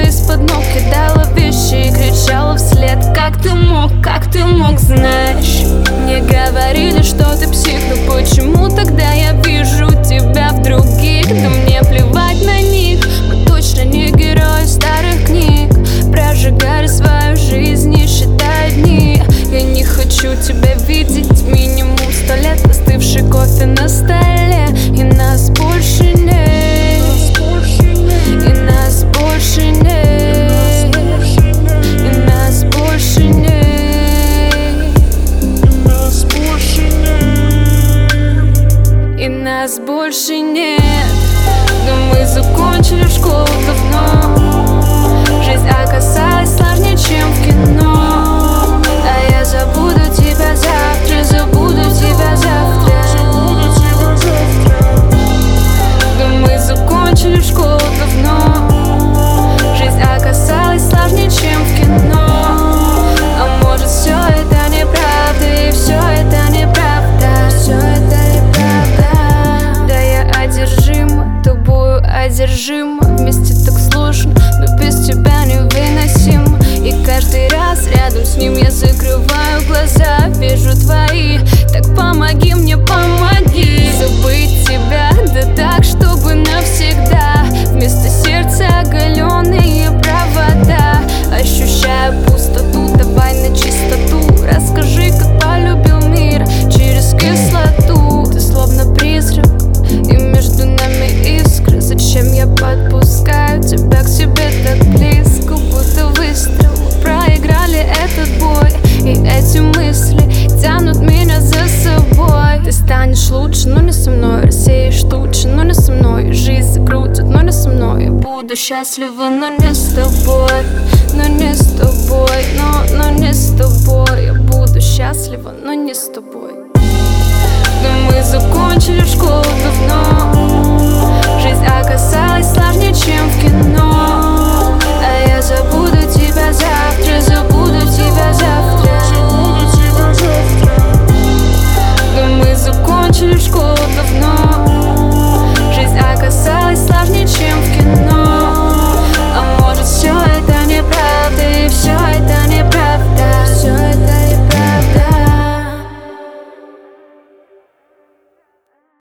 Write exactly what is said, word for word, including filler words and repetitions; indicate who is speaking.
Speaker 1: из-под ног, кидала вещи и кричала вслед: как ты мог, как ты мог, знаешь? Мне говорили, что ты псих, но почему тогда я вижу тебя в других? Да мне плевать на них, мы точно не герои старых книг. Прожигали свою жизнь, не считая дни. Я не хочу тебя видеть минимум сто лет, остывший кофе на столе. И нас больше нет, и нас больше нет, и нас больше нет, и нас больше нет. Да мы закончили школу давно, жизнь оказалась сложнее, чем в кино. А я забуду тебя завтра, забуду тебя завтра. Да мы закончили школу давно, жизнь оказалась сложнее, чем в кино. А может, все это неправда, и все это неправда, все это неправда. Да я одержима тобою, одержима. Вместе так сложно, но без тебя невыносимо. И каждый раз рядом с ним я закрываю глаза, вижу твои. Так помоги мне, помоги забыть тебя, да так, чтобы навсегда. Вместо сердца оголенные провода, ощущаю пустоту, давай на чистоту. Расскажи, как полюбил мир через кислоту. Ты словно призрак, и между нами искры. Зачем я подпускаю тебя к себе так близко? Будто выстрел, мы проиграли этот бой. И эти мысли тянут меня за собой. Ты станешь лучше, но не со мной. Рассеешь тучи, но не со мной. Жизнь закрутит, но не со мной. Я буду счастлива, но не с тобой. Но не с тобой, но, но не с тобой. Я буду счастлива, но не с тобой. Да мы закончили школу давно, жизнь оказалась сложнее, чем в кино.